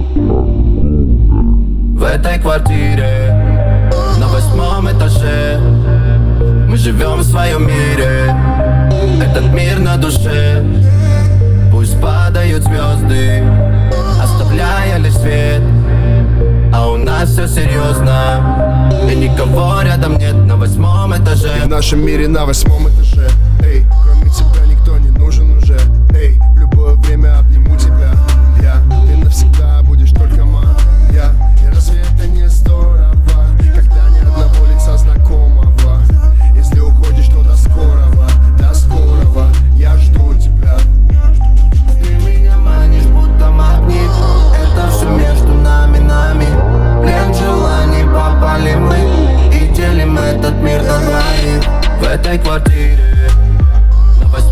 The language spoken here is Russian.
В этой квартире на 8-м этаже мы живем в своем мире. Этот мир на душе. Пусть падают звезды, оставляя лишь свет. А у нас все серьезно, и никого рядом нет на 8-м этаже. И в нашем мире на 8-м этаже. Эй, кроме тебя никто не нужен уже. Эй, в любое время обниму тебя. Ты навсегда будешь только моя. И разве это не здорово, когда ни одного лица знакомого? Если уходишь, то до скорого, я жду тебя. Ты меня манишь, будто магнит. Это все между нами. Плен желаний, попали мы и делим этот мир на двоих. В этой квартире на